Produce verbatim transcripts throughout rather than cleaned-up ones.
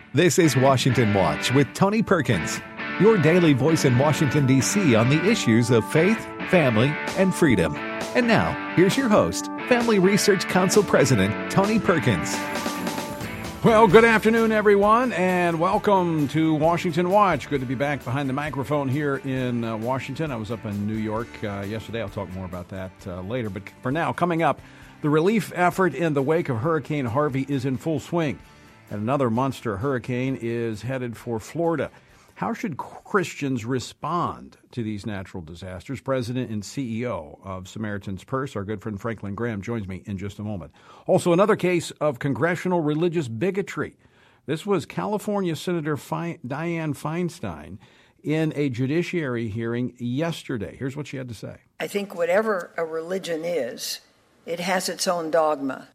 This is Washington Watch with Tony Perkins, your daily voice in Washington, D C on the issues of faith, family, and freedom. And now, here's your host, Family Research Council President Tony Perkins. Well, good afternoon, everyone, and welcome to Washington Watch. Good to be back behind the microphone here in uh, Washington. I was up in New York uh, yesterday. I'll talk more about that uh, later. But for now, coming up, the relief effort in the wake of Hurricane Harvey is in full swing. And another monster hurricane is headed for Florida. How should Christians respond to these natural disasters? President and C E O of Samaritan's Purse, our good friend Franklin Graham, joins me in just a moment. Also, another case of congressional religious bigotry. This was California Senator Fe- Dianne Feinstein in a judiciary hearing yesterday. Here's what she had to say. I think whatever a religion is, it has its own dogma.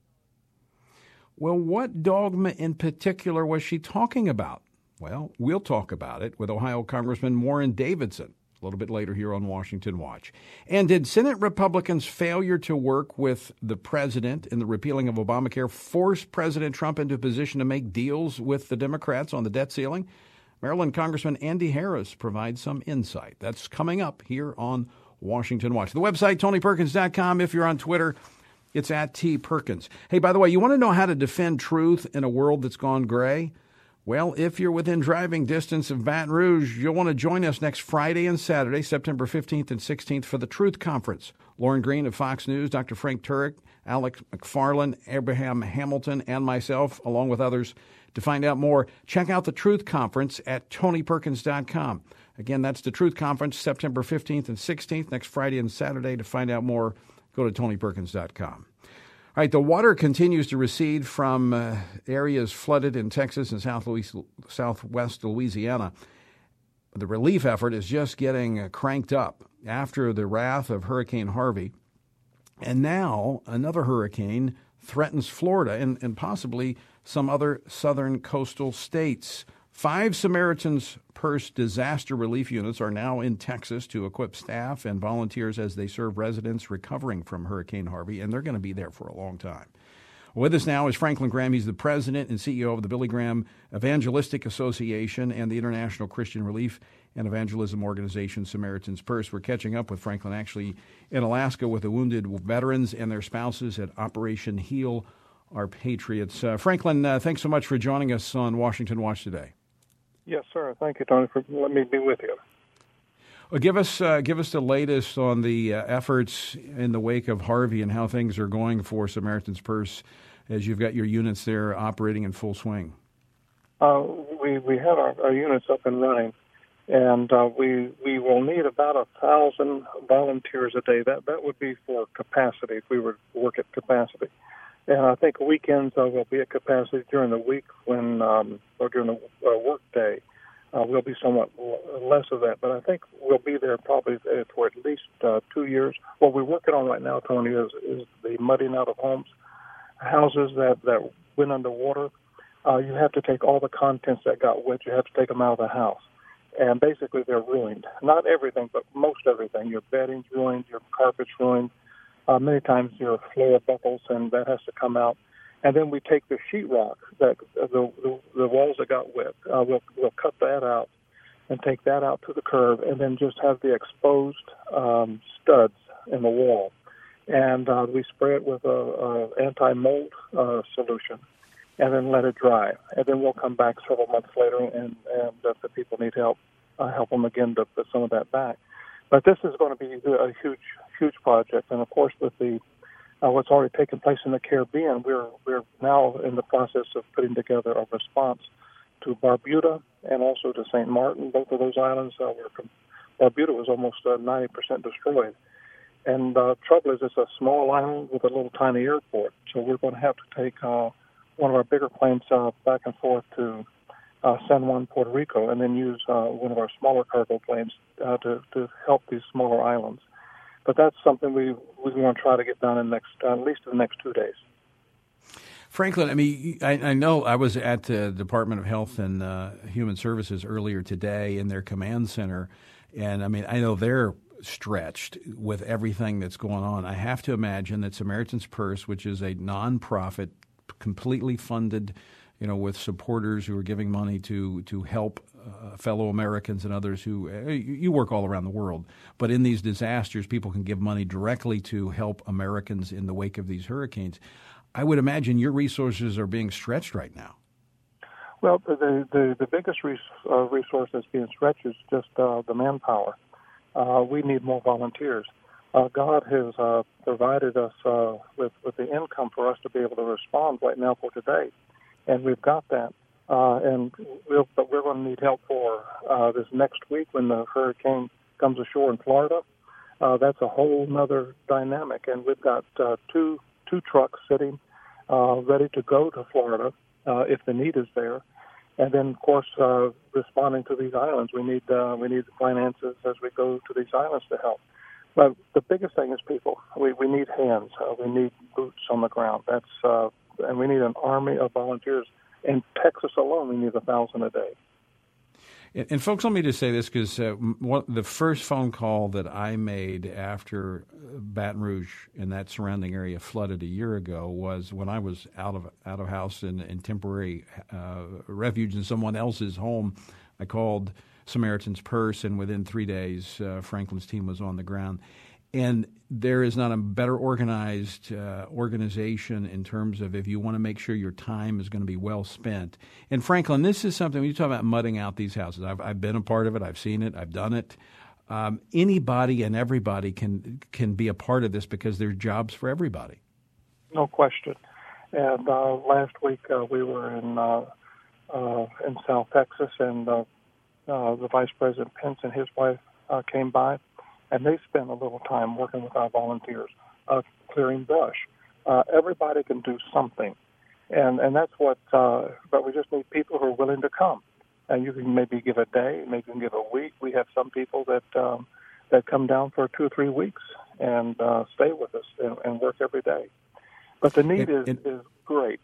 Well, what dogma in particular was she talking about? Well, we'll talk about it with Ohio Congressman Warren Davidson a little bit later here on Washington Watch. And did Senate Republicans' failure to work with the president in the repealing of Obamacare force President Trump into a position to make deals with the Democrats on the debt ceiling? Maryland Congressman Andy Harris provides some insight. That's coming up here on Washington Watch. The website, tony perkins dot com. If you're on Twitter, it's at T. Perkins. Hey, by the way, you want to know how to defend truth in a world that's gone gray? Well, if you're within driving distance of Baton Rouge, you'll want to join us next Friday and Saturday, September fifteenth and sixteenth, for the Truth Conference. Lauren Green of Fox News, Doctor Frank Turek, Alex McFarland, Abraham Hamilton, and myself, along with others. To find out more, check out the Truth Conference at tony perkins dot com. Again, that's the Truth Conference, September fifteenth and sixteenth, next Friday and Saturday. To find out more, go to tony perkins dot com. All right, the water continues to recede from uh, areas flooded in Texas and South Louis- southwest Louisiana. The relief effort is just getting uh, cranked up after the wrath of Hurricane Harvey. And now another hurricane threatens Florida and, and possibly some other southern coastal states. Five Samaritan's Purse disaster relief units are now in Texas to equip staff and volunteers as they serve residents recovering from Hurricane Harvey, and they're going to be there for a long time. With us now is Franklin Graham. He's the president and C E O of the Billy Graham Evangelistic Association and the International Christian Relief and Evangelism Organization Samaritan's Purse. We're catching up with Franklin actually in Alaska with the wounded veterans and their spouses at Operation Heal Our Patriots. Uh, Franklin, uh, thanks so much for joining us on Washington Watch today. Yes, sir. Thank you, Tony, for letting me be with you. Well, give us uh, give us the latest on the uh, efforts in the wake of Harvey and how things are going for Samaritan's Purse as you've got your units there operating in full swing. Uh, we we have our, our units up and running, and uh, we we will need about a thousand volunteers a day. That that would be for capacity if we were to work at capacity. And I think weekends uh, will be at capacity during the week when, um, or during the uh, work day, uh, we'll be somewhat less of that. But I think we'll be there probably for at least uh, two years. What we're working on right now, Tony, is, is the mudding out of homes, houses that, that went underwater. Uh, you have to take all the contents that got wet. You have to take them out of the house. And basically they're ruined. Not everything, but most everything. Your bedding's ruined, your carpet's ruined. Uh, many times your floor buckles, and that has to come out. And then we take the sheetrock, that uh, the, the the walls that got wet. Uh, we'll we'll cut that out and take that out to the curb, and then just have the exposed um, studs in the wall. And uh, we spray it with a, a anti-mold uh, solution, and then let it dry. And then we'll come back several months later, and and if the people need help, uh, help them again to put some of that back. But this is going to be a huge, huge project, and of course, with the uh, what's already taken place in the Caribbean, we're we're now in the process of putting together a response to Barbuda and also to Saint Martin. Both of those islands, uh, were Barbuda was almost uh, ninety percent destroyed, and uh, trouble is, it's a small island with a little tiny airport, so we're going to have to take uh, one of our bigger planes uh, back and forth to Uh, San Juan, Puerto Rico, and then use uh, one of our smaller cargo planes uh, to, to help these smaller islands. But that's something we we want to try to get done in next uh, at least in the next two days. Franklin, I mean, I, I know I was at the Department of Health and uh, Human Services earlier today in their command center, and I mean, I know they're stretched with everything that's going on. I have to imagine that Samaritan's Purse, which is a nonprofit, completely funded you know, with supporters who are giving money to to help uh, fellow Americans and others who uh, you work all around the world. But in these disasters, people can give money directly to help Americans in the wake of these hurricanes. I would imagine your resources are being stretched right now. Well, the the, the biggest res, uh, resource that's being stretched is just uh, the manpower. Uh, we need more volunteers. Uh, God has uh, provided us uh, with, with the income for us to be able to respond right now for today, and we've got that. Uh, and we'll, but we're going to need help for uh, this next week when the hurricane comes ashore in Florida. Uh, that's a whole other dynamic, and we've got uh, two two trucks sitting uh, ready to go to Florida uh, if the need is there. And then, of course, uh, responding to these islands, we need uh, we need the finances as we go to these islands to help. But the biggest thing is people. We we need hands. Uh, we need boots on the ground. That's uh, and we need an army of volunteers. In Texas alone, we need a thousand a day. And, and folks, let me just say this because uh, one, the first phone call that I made after Baton Rouge and that surrounding area flooded a year ago was when I was out of out of house in, in temporary uh, refuge in someone else's home. I called Samaritan's Purse, and within three days, uh, Franklin's team was on the ground. And there is not a better organized uh, organization in terms of if you want to make sure your time is going to be well spent. And Franklin, this is something, when you talk about mudding out these houses, I've, I've been a part of it, I've seen it, I've done it. Um, anybody and everybody can can be a part of this because there's jobs for everybody. No question. And uh, last week uh, we were in uh, uh, in South Texas, and uh, uh, the Vice President Pence and his wife uh, came by. And they spend a little time working with our volunteers, uh, clearing brush. Uh, everybody can do something, and and that's what. Uh, but we just need people who are willing to come. And you can maybe give a day, maybe you can give a week. We have some people that um, that come down for two or three weeks and uh, stay with us and, and work every day. But the need it, is, it, is great.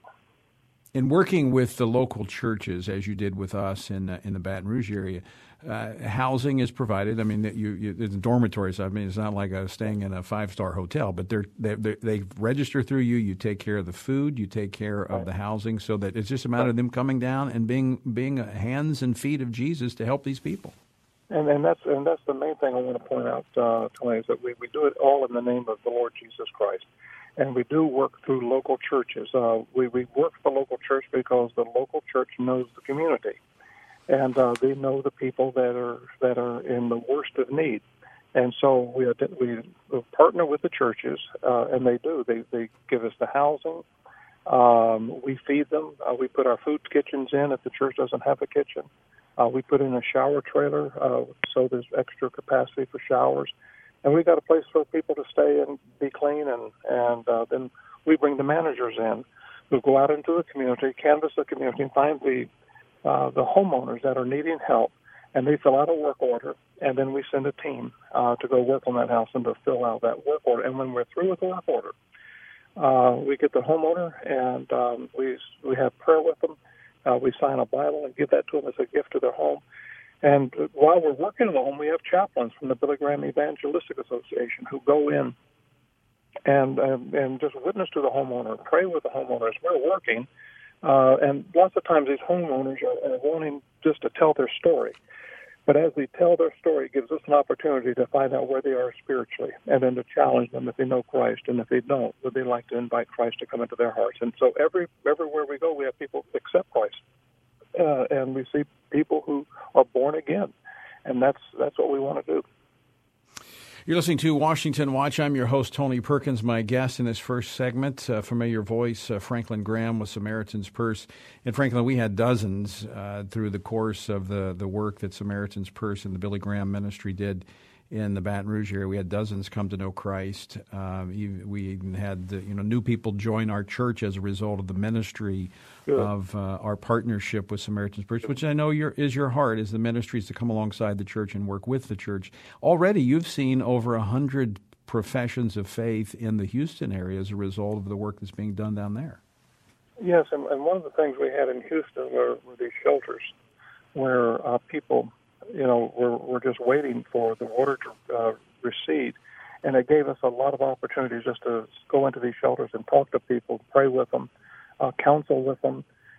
In working with the local churches, as you did with us in uh, in the Baton Rouge area, uh, housing is provided. I mean, you, you, it's dormitories. I mean, it's not like a, staying in a five-star hotel, but they're, they're, they're, they register through you. You take care of the food. You take care of right. the housing, so that it's just a matter right. of them coming down and being being hands and feet of Jesus to help these people. And, and that's and that's the main thing I want to point out, uh, Tony, is that we, we do it all in the name of the Lord Jesus Christ. And we do work through local churches. Uh, we, we work for the local church because the local church knows the community, and uh, they know the people that are that are in the worst of need. And so we we partner with the churches, uh, and they do. They they give us the housing. Um, we feed them. Uh, we put our food kitchens in if the church doesn't have a kitchen. Uh, we put in a shower trailer, uh, so there's extra capacity for showers. And we got a place for people to stay and be clean, and and uh, then we bring the managers in who go out into the community, canvass the community, and find the uh, the homeowners that are needing help, and they fill out a work order, and then we send a team uh, to go work on that house and to fill out that work order. And when we're through with the work order, uh, we get the homeowner, and um, we we have prayer with them. Uh, we sign a Bible and give that to them as a gift to their home. And while we're working in the home, we have chaplains from the Billy Graham Evangelistic Association who go in and and, and just witness to the homeowner, pray with the homeowners. We're working, uh, and lots of times these homeowners are, are wanting just to tell their story. But as they tell their story, it gives us an opportunity to find out where they are spiritually, and then to challenge them if they know Christ, and if they don't, would they like to invite Christ to come into their hearts. And so every everywhere we go, we have people accept Christ. Uh, and we see people who are born again, and that's that's what we want to do. You're listening to Washington Watch. I'm your host, Tony Perkins. My guest in this first segment, uh, familiar voice, uh, Franklin Graham with Samaritan's Purse. And Franklin, we had dozens uh, through the course of the, the work that Samaritan's Purse and the Billy Graham Ministry did in the Baton Rouge area. We had dozens come to know Christ. Um, we even had uh, you know new people join our church as a result of the ministry Good. of uh, our partnership with Samaritan's Purse, which I know your, is your heart, is the ministries to come alongside the church and work with the church. Already you've seen over a hundred professions of faith in the Houston area as a result of the work that's being done down there. Yes, and, and one of the things we had in Houston were, were these shelters where uh, people you know, we're, we're just waiting for the water to uh, recede. And it gave us a lot of opportunities just to go into these shelters and talk to people, pray with them, uh, counsel with them.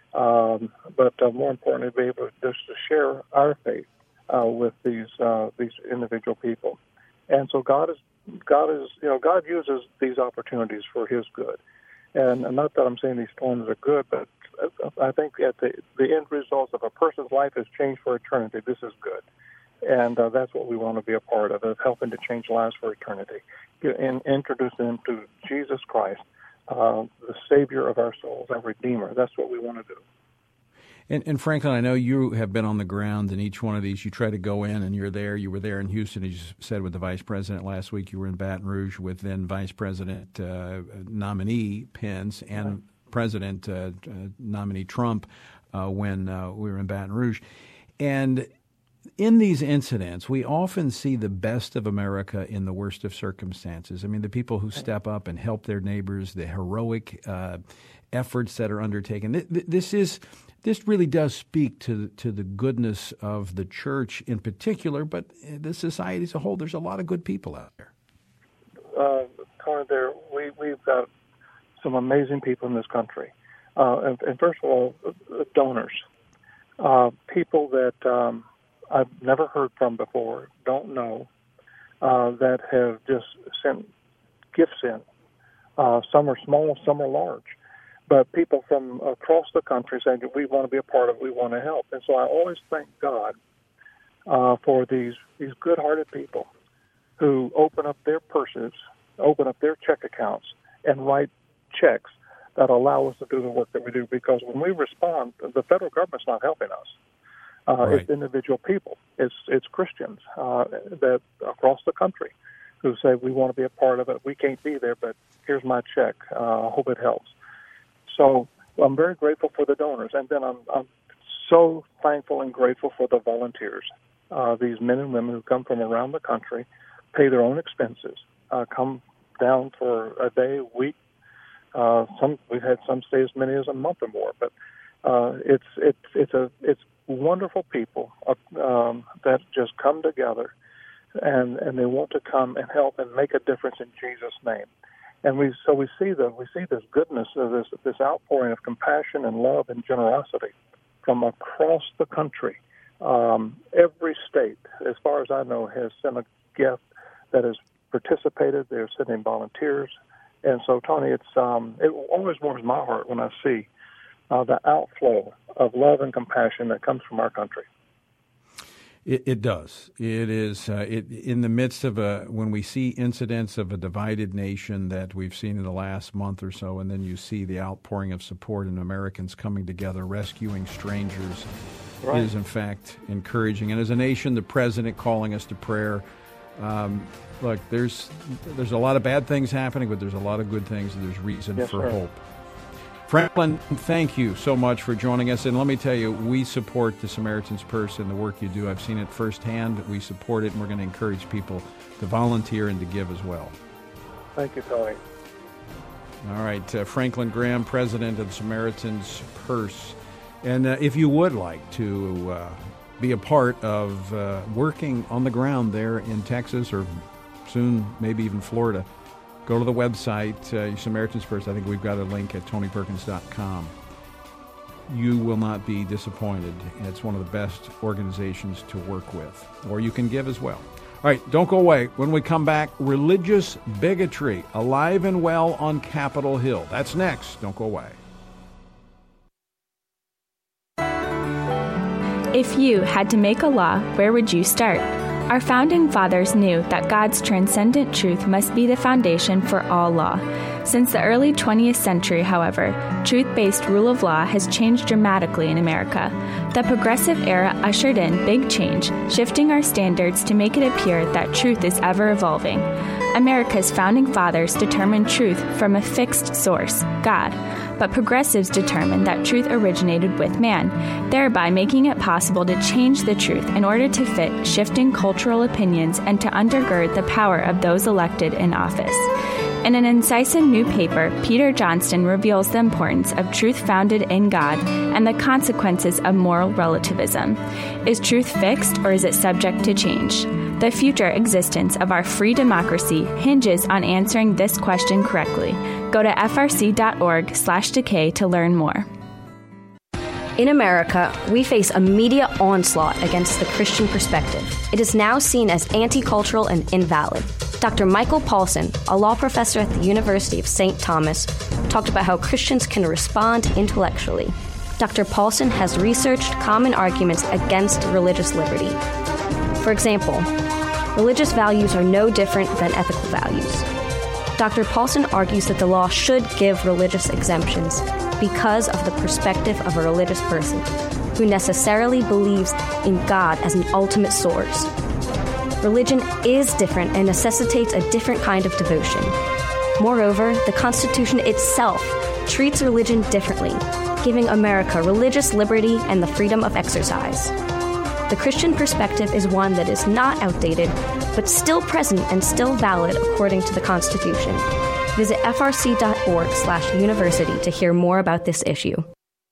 um, but uh, more importantly, be able to just to share our faith uh, with these uh, these individual people. And so God is God is you know God uses these opportunities for His good. And not that I'm saying these storms are good, but I think at the the end result of a person's life is changed for eternity. This is good. And uh, that's what we want to be a part of, is helping to change lives for eternity, and introduce them to Jesus Christ, uh, the Savior of our souls, our Redeemer. That's what we want to do. And, and Franklin, I know you have been on the ground in each one of these. You try to go in, and you're there. You were there in Houston, as you said, with the Vice President last week. You were in Baton Rouge with then Vice President uh, nominee Pence and right. President uh, uh, nominee Trump uh, when uh, we were in Baton Rouge. And in these incidents, we often see the best of America in the worst of circumstances. I mean, the people who step up and help their neighbors, the heroic uh, efforts that are undertaken. This is this really does speak to to the goodness of the church in particular, but the society as a whole. There's a lot of good people out there. Uh, Tony, there we we've got some amazing people in this country, uh, and, and first of all, donors, uh, people that. Um, I've never heard from before, don't know, uh, that have just sent gifts in. Uh, some are small, some are large. But people from across the country saying that we want to be a part of it, we want to help. And so I always thank God uh, for these, these good-hearted people who open up their purses, open up their check accounts, and write checks that allow us to do the work that we do. Because when we respond, the federal government's not helping us. Uh, right. It's individual people. It's it's Christians uh, that across the country who say we want to be a part of it. We can't be there, but here's my check. I uh, hope it helps. So I'm very grateful for the donors, and then I'm I'm so thankful and grateful for the volunteers. Uh, these men and women who come from around the country, pay their own expenses, uh, come down for a day, a week. Uh, some we've had some stay as many as a month or more, but uh, it's it's it's a it's wonderful people uh, um, that just come together, and, and they want to come and help and make a difference in Jesus' name. And we so we see the we see this goodness of this this outpouring of compassion and love and generosity from across the country. Um, every state, as far as I know, has sent a gift that has participated. They're sending volunteers, and so Tony, it's um, it always warms my heart when I see Uh, the outflow of love and compassion that comes from our country. It, it does. It is uh, it, in the midst of a when we see incidents of a divided nation that we've seen in the last month or so, and then you see the outpouring of support and Americans coming together, rescuing strangers, right. is in fact encouraging. And as a nation, the president calling us to prayer. Um, look, there's there's a lot of bad things happening, but there's a lot of good things, and there's reason yes, for sir. hope. Franklin, thank you so much for joining us. And let me tell you, we support the Samaritan's Purse and the work you do. I've seen it firsthand. We support it, and we're going to encourage people to volunteer and to give as well. Thank you, Tony. All right. Uh, Franklin Graham, president of the Samaritan's Purse. And uh, if you would like to uh, be a part of uh, working on the ground there in Texas or soon maybe even Florida, go to the website, uh, Samaritan's Purse. I think we've got a link at tony perkins dot com. You will not be disappointed. It's one of the best organizations to work with. Or you can give as well. All right, don't go away. When we come back, religious bigotry, alive and well on Capitol Hill. That's next. Don't go away. If you had to make a law, where would you start? Our founding fathers knew that God's transcendent truth must be the foundation for all law. Since the early twentieth century, however, truth-based rule of law has changed dramatically in America. The progressive era ushered in big change, shifting our standards to make it appear that truth is ever evolving. America's founding fathers determined truth from a fixed source, God, but progressives determined that truth originated with man, thereby making it possible to change the truth in order to fit shifting cultural opinions and to undergird the power of those elected in office. In an incisive new paper, Peter Johnston reveals the importance of truth founded in God and the consequences of moral relativism. Is truth fixed, or is it subject to change? The future existence of our free democracy hinges on answering this question correctly. Go to f r c dot org slash decay to learn more. In America, we face a media onslaught against the Christian perspective. It is now seen as anti-cultural and invalid. Doctor Michael Paulson, a law professor at the University of Saint Thomas, talked about how Christians can respond intellectually. Doctor Paulson has researched common arguments against religious liberty. For example, religious values are no different than ethical values. Doctor Paulson argues that the law should give religious exemptions because of the perspective of a religious person who necessarily believes in God as an ultimate source. Religion is different and necessitates a different kind of devotion. Moreover, the Constitution itself treats religion differently, giving America religious liberty and the freedom of exercise. The Christian perspective is one that is not outdated, but still present and still valid according to the Constitution. Visit frc.org slash university to hear more about this issue.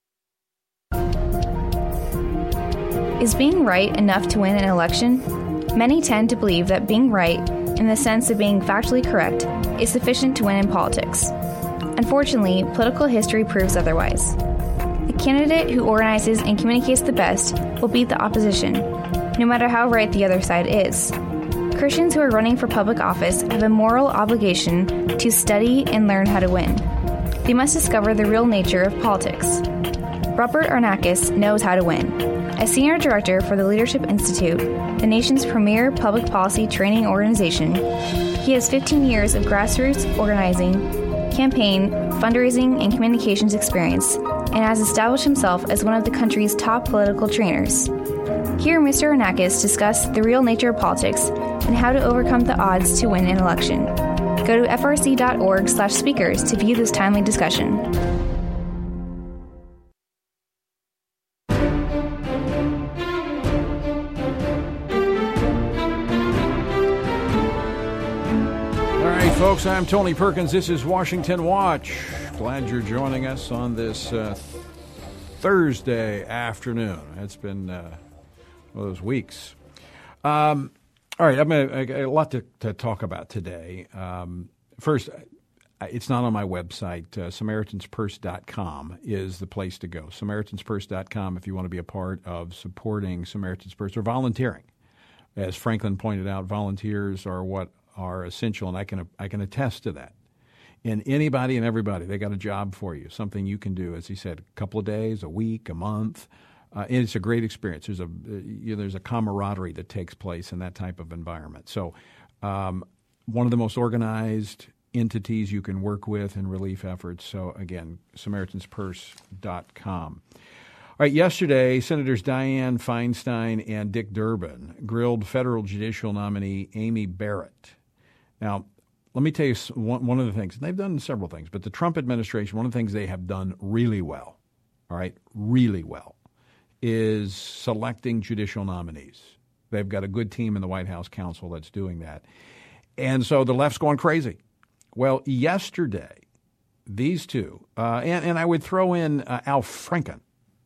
Is being right enough to win an election? Many tend to believe that being right, in the sense of being factually correct, is sufficient to win in politics. Unfortunately, political history proves otherwise. The candidate who organizes and communicates the best will beat the opposition, no matter how right the other side is. Christians who are running for public office have a moral obligation to study and learn how to win. They must discover the real nature of politics. Robert Arnakis knows how to win. As Senior Director for the Leadership Institute, the nation's premier public policy training organization, he has fifteen years of grassroots organizing, campaign, fundraising, and communications experience, and has established himself as one of the country's top political trainers. Hear Mister Arnakis discuss the real nature of politics and how to overcome the odds to win an election. Go to frc.org slash speakers to view this timely discussion. Folks, I'm Tony Perkins. This is Washington Watch. Glad you're joining us on this uh, Thursday afternoon. It's been uh, one of those weeks. Um, all right, I'm gonna, I got a lot to, to talk about today. Um, first, it's not on my website. Uh, Samaritans Purse dot com is the place to go. Samaritans Purse dot com if you want to be a part of supporting Samaritan's Purse or volunteering. As Franklin pointed out, volunteers are what are essential, and I can I can attest to that. And anybody and everybody, they got a job for you, something you can do, as he said, a couple of days, a week, a month. Uh, and it's a great experience. There's a you know, there's a camaraderie that takes place in that type of environment. So um, one of the most organized entities you can work with in relief efforts. So again, Samaritans Purse dot com. All right, yesterday, Senators Dianne Feinstein and Dick Durbin grilled federal judicial nominee Amy Barrett. Now, let me tell you one, one of the things, and they've done several things, but the Trump administration, one of the things they have done really well, all right, really well, is selecting judicial nominees. They've got a good team in the White House counsel that's doing that. And so the left's going crazy. Well, yesterday, these two, uh, and, and I would throw in uh, Al Franken,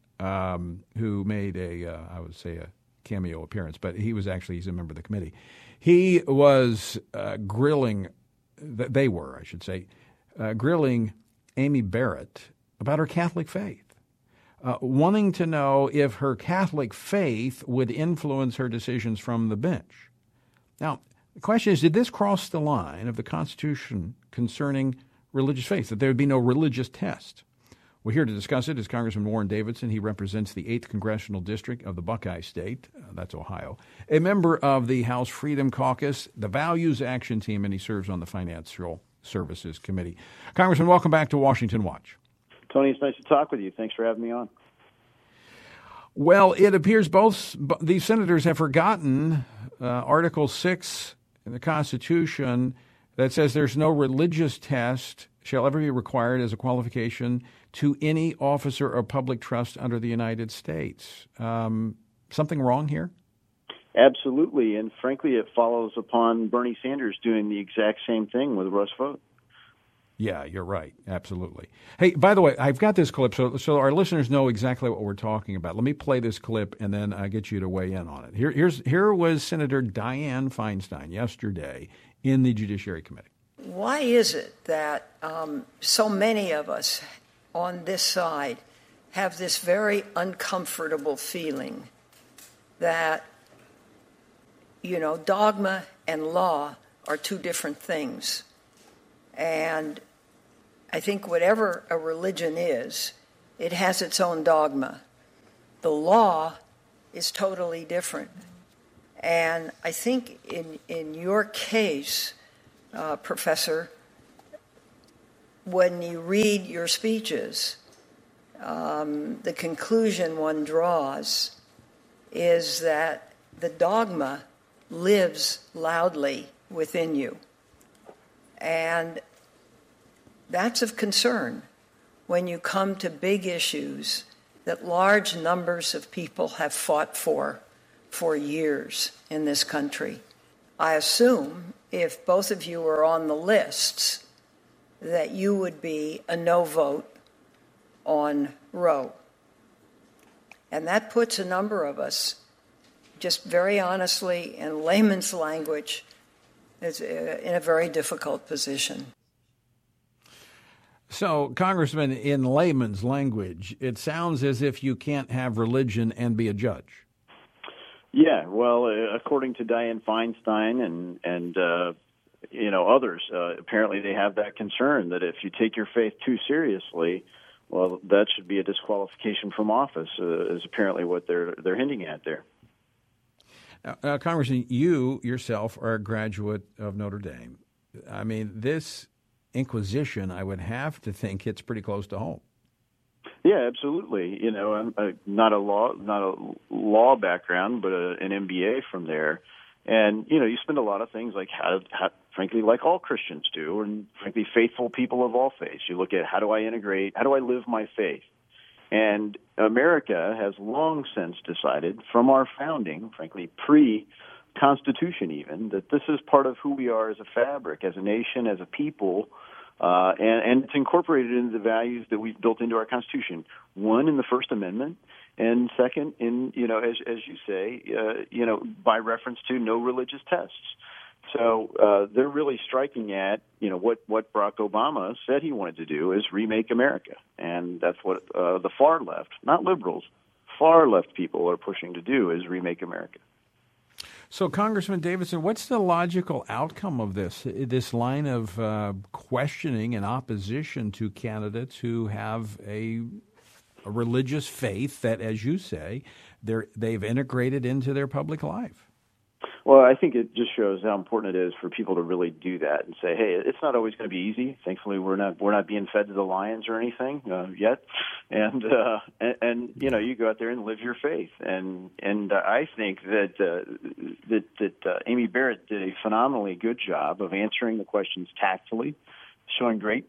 um, who made a, uh, I would say a cameo appearance, but he was actually, he's a member of the committee. He was uh, grilling, they were, I should say, uh, grilling Amy Barrett about her Catholic faith, uh, wanting to know if her Catholic faith would influence her decisions from the bench. Now, the question is, did this cross the line of the Constitution concerning religious faith, that there would be no religious test? Well, here to discuss it is Congressman Warren Davidson. He represents the eighth Congressional District of the Buckeye State. Uh, that's Ohio. A member of the House Freedom Caucus, the Values Action Team, and he serves on the Financial Services Committee. Congressman, welcome back to Washington Watch. Tony, it's nice to talk with you. Thanks for having me on. Well, it appears both these senators have forgotten uh, Article six in the Constitution that says there's no religious test shall ever be required as a qualification to any officer or public trust under the United States. Um, something wrong here? Absolutely, and frankly, it follows upon Bernie Sanders doing the exact same thing with Russ Vought. Yeah, you're right. Absolutely. Hey, by the way, I've got this clip so so our listeners know exactly what we're talking about. Let me play this clip, and then I get you to weigh in on it. Here, here's here was Senator Dianne Feinstein yesterday in the Judiciary Committee. Why is it that um, so many of us on this side have this very uncomfortable feeling that, you know, dogma and law are two different things. And I think whatever a religion is, it has its own dogma. The law is totally different. And I think in, in your case, uh, Professor, when you read your speeches, um, the conclusion one draws is that the dogma lives loudly within you. And that's of concern when you come to big issues that large numbers of people have fought for for years in this country. I assume if both of you were on the lists that you would be a no vote on Roe. And that puts a number of us, just very honestly, in layman's language, in a very difficult position. So, Congressman, in layman's language, it sounds as if you can't have religion and be a judge. Yeah, well, uh, according to Dianne Feinstein and and uh, you know others, uh, apparently they have that concern that if you take your faith too seriously, well, that should be a disqualification from office. Uh, is apparently what they're they're hinting at there. Now, uh, Congressman, you yourself are a graduate of Notre Dame. I mean, this Inquisition, I would have to think, hits pretty close to home. Yeah, absolutely. You know, I'm uh, not a law not a law background, but a, an M B A from there. And you know, you spend a lot of things like how, how, frankly, like all Christians do, and frankly, faithful people of all faiths. You look at how do I integrate, how do I live my faith. And America has long since decided, from our founding, frankly, pre-Constitution even, that this is part of who we are as a fabric, as a nation, as a people, uh, and, and it's incorporated into the values that we've built into our Constitution. One, in the First Amendment, and second, in you know, as as you say, uh, you know, by reference to no religious tests. So uh, they're really striking at, you know, what, what Barack Obama said he wanted to do is remake America. And that's what uh, the far left, not liberals, far left people are pushing to do is remake America. So, Congressman Davidson, what's the logical outcome of this, this line of uh, questioning and opposition to candidates who have a, a religious faith that, as you say, they're, they've integrated into their public life? Well, I think it just shows how important it is for people to really do that and say, "Hey, it's not always going to be easy. Thankfully, we're not we're not being fed to the lions or anything uh, yet." And, uh, and and you know, you go out there and live your faith. And and uh, I think that uh, that that uh, Amy Barrett did a phenomenally good job of answering the questions tactfully, showing great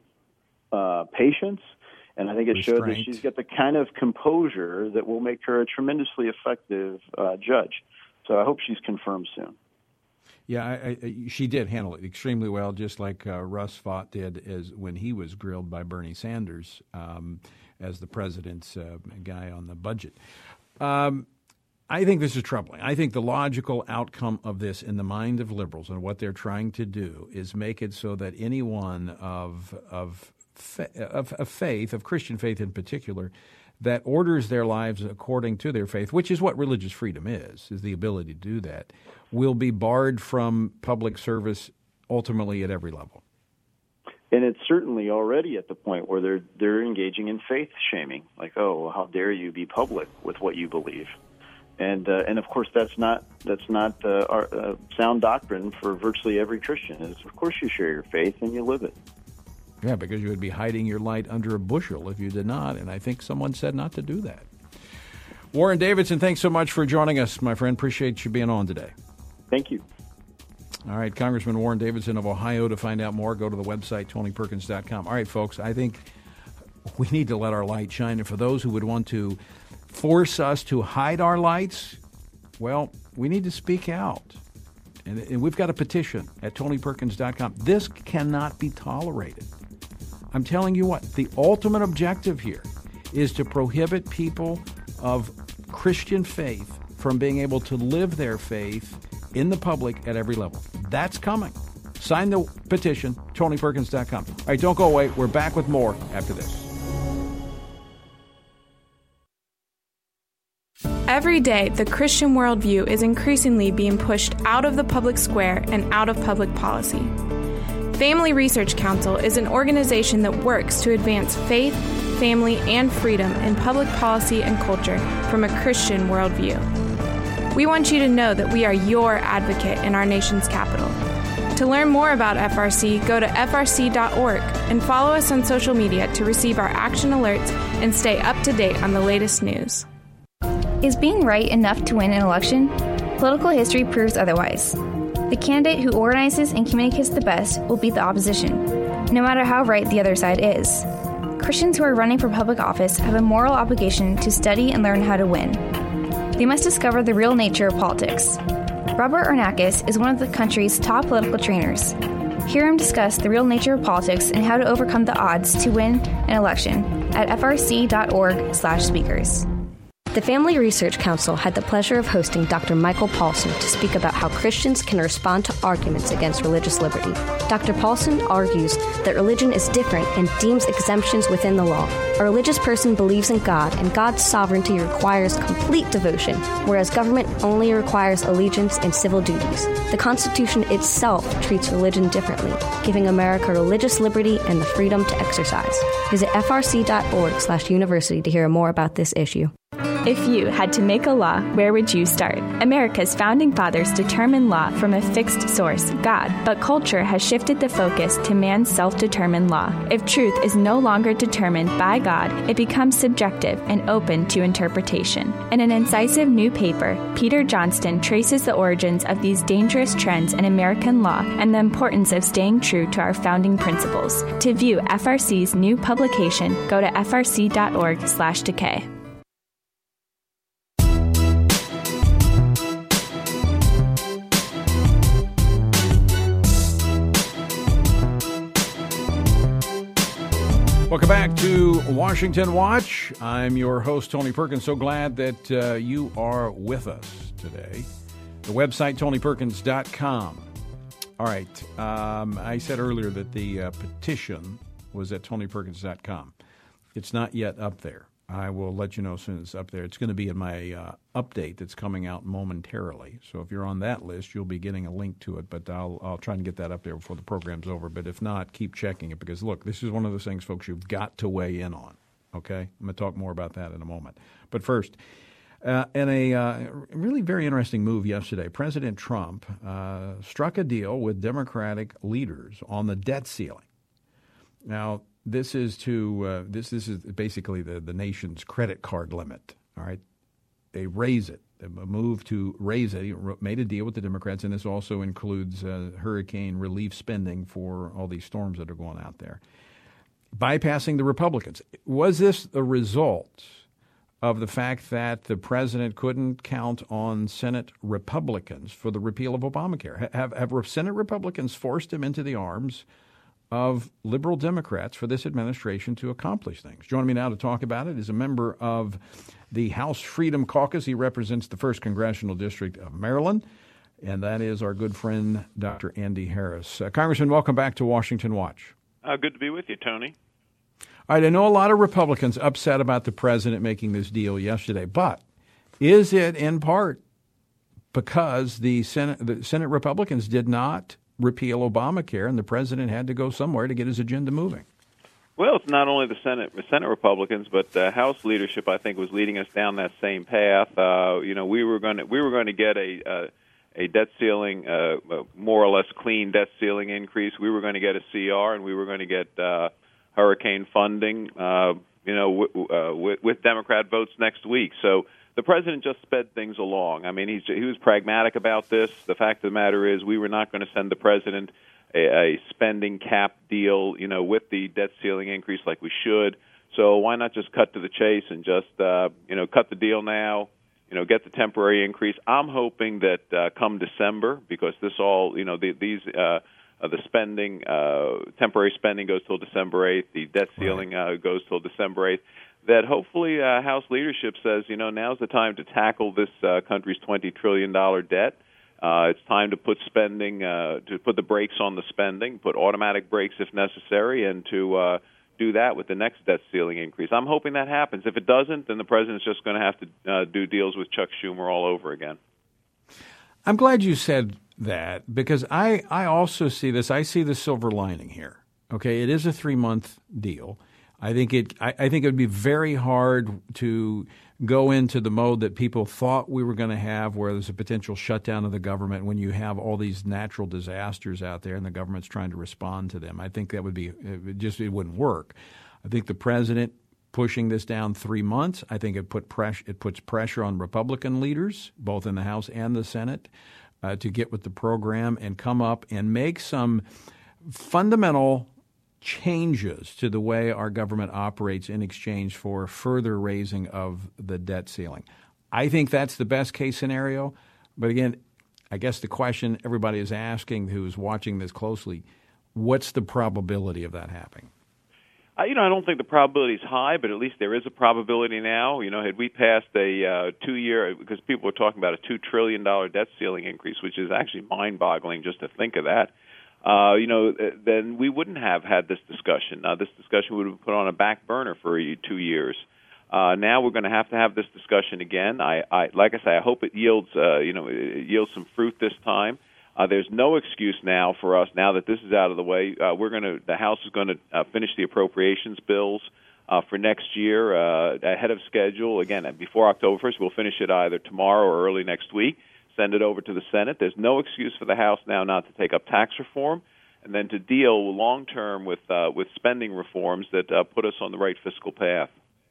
uh, patience. And I think it Restraint. showed that she's got the kind of composure that will make her a tremendously effective uh, judge. So I hope she's confirmed soon. Yeah, I, I, she did handle it extremely well, just like uh, Russ Vought did as when he was grilled by Bernie Sanders um, as the president's uh, guy on the budget. Um, I think this is troubling. I think the logical outcome of this in the mind of liberals and what they're trying to do is make it so that anyone of of, fa- of, of faith, of Christian faith in particular, that orders their lives according to their faith, which is what religious freedom is, is the ability to do that, will be barred from public service ultimately at every level. And it's certainly already at the point where they're they're engaging in faith shaming, like, oh, how dare you be public with what you believe. And uh, and of course that's not that's not uh, our, uh, sound doctrine for virtually every Christian. Is of course you share your faith and you live it. Yeah, because you would be hiding your light under a bushel if you did not, and I think someone said not to do that. Warren Davidson, thanks so much for joining us, my friend. Appreciate you being on today. Thank you. All right, Congressman Warren Davidson of Ohio. To find out more, go to the website, tony perkins dot com. All right, folks, I think we need to let our light shine, and for those who would want to force us to hide our lights, well, we need to speak out. And, and we've got a petition at tony perkins dot com. This cannot be tolerated. I'm telling you what, the ultimate objective here is to prohibit people of Christian faith from being able to live their faith in the public at every level. That's coming. Sign the petition, tony perkins dot com. All right, don't go away. We're back with more after this. Every day, the Christian worldview is increasingly being pushed out of the public square and out of public policy. Family Research Council is an organization that works to advance faith, family, and freedom in public policy and culture from a Christian worldview. We want you to know that we are your advocate in our nation's capital. To learn more about F R C, go to F R C dot org and follow us on social media to receive our action alerts and stay up to date on the latest news. Is being right enough to win an election? Political history proves otherwise. The candidate who organizes and communicates the best will beat the opposition, no matter how right the other side is. Christians who are running for public office have a moral obligation to study and learn how to win. They must discover the real nature of politics. Robert Ornakis is one of the country's top political trainers. Hear him discuss the real nature of politics and how to overcome the odds to win an election at F R C dot org slash speakers. The Family Research Council had the pleasure of hosting Doctor Michael Paulson to speak about how Christians can respond to arguments against religious liberty. Doctor Paulson argues that religion is different and deems exemptions within the law. A religious person believes in God, and God's sovereignty requires complete devotion, whereas government only requires allegiance and civil duties. The Constitution itself treats religion differently, giving America religious liberty and the freedom to exercise. Visit F R C dot org slash university to hear more about this issue. If you had to make a law, where would you start? America's founding fathers determined law from a fixed source, God, but culture has shifted the focus to man's self-determined law. If truth is no longer determined by God, it becomes subjective and open to interpretation. In an incisive new paper, Peter Johnston traces the origins of these dangerous trends in American law and the importance of staying true to our founding principles. To view F R C's new publication, go to F R C dot org slash decay. Welcome back to Washington Watch. I'm your host, Tony Perkins. So glad that uh, you are with us today. The website, tony perkins dot com. All right. Um, I said earlier that the uh, petition was at tony perkins dot com. It's not yet up there. I will let you know as soon as it's up there. It's going to be in my uh, update that's coming out momentarily. So if you're on that list, you'll be getting a link to it. But I'll I'll try and get that up there before the program's over. But if not, keep checking it because, look, this is one of those things, folks, you've got to weigh in on. Okay? I'm going to talk more about that in a moment. But first, uh, in a uh, really very interesting move yesterday, President Trump uh, struck a deal with Democratic leaders on the debt ceiling. Now, This is to uh, this this is basically the, the nation's credit card limit. All right, they raise it. They move to raise it. He made a deal with the Democrats, and this also includes uh, hurricane relief spending for all these storms that are going out there, bypassing the Republicans. Was this a result of the fact that the president couldn't count on Senate Republicans for the repeal of Obamacare? Have have Senate Republicans forced him into the arms of liberal Democrats for this administration to accomplish things? Joining me now to talk about it is a member of the House Freedom Caucus. He represents the first Congressional District of Maryland, and that is our good friend, Doctor Andy Harris. Uh, Congressman, welcome back to Washington Watch. Uh, good to be with you, Tony. All right, I know a lot of Republicans upset about the president making this deal yesterday, but is it in part because the Senate, the Senate Republicans did not repeal Obamacare, and the president had to go somewhere to get his agenda moving? Well, it's not only the Senate, the Senate Republicans, but the House leadership, I think, was leading us down that same path. Uh, you know, we were going to we were going to get a uh, a debt ceiling, uh, more or less clean debt ceiling increase. We were going to get a C R, and we were going to get uh, hurricane funding. Uh, you know, w- uh, with, with Democrat votes next week. So the president just sped things along. I mean, he's, he was pragmatic about this. The fact of the matter is we were not going to send the president a, a spending cap deal, you know, with the debt ceiling increase like we should. So why not just cut to the chase and just, uh, you know, cut the deal now, you know, get the temporary increase. I'm hoping that uh, come December, because this all, you know, the, these uh, uh, the spending, uh, temporary spending goes till December eighth. The debt ceiling uh, goes till December eighth. That hopefully uh, House leadership says, you know, now's the time to tackle this uh, country's twenty trillion dollars debt. Uh, it's time to put spending, uh, to put the brakes on the spending, put automatic brakes if necessary, and to uh, do that with the next debt ceiling increase. I'm hoping that happens. If it doesn't, then the president's just going to have to uh, do deals with Chuck Schumer all over again. I'm glad you said that, because I, I also see this. I see the silver lining here. Okay, it is a three-month deal. I think it. I, I think it would be very hard to go into the mode that people thought we were going to have, where there's a potential shutdown of the government when you have all these natural disasters out there and the government's trying to respond to them. I think that would be it just it wouldn't work. I think the president pushing this down three months, I think it put pressure. It puts pressure on Republican leaders, both in the House and the Senate, uh, to get with the program and come up and make some fundamental changes to the way our government operates in exchange for further raising of the debt ceiling. I think that's the best case scenario. But again, I guess the question everybody is asking who's watching this closely, what's the probability of that happening? Uh, you know, I don't think the probability is high, but at least there is a probability now. You know, had we passed a uh, two-year, because people were talking about a two trillion dollars debt ceiling increase, which is actually mind-boggling just to think of that. Uh, you know, then we wouldn't have had this discussion. Uh, this discussion would have been put on a back burner for two years. Uh, now we're going to have to have this discussion again. I, I, like I say, I hope it yields, uh, you know, it yields some fruit this time. Uh, there's no excuse now for us, now that this is out of the way. Uh, we're going to, the House is going to uh, finish the appropriations bills uh, for next year uh, ahead of schedule. Again, before October first, we'll finish it either tomorrow or early next week. Send it over to the Senate. There's no excuse for the House now not to take up tax reform and then to deal long-term with uh, with spending reforms that uh, put us on the right fiscal path.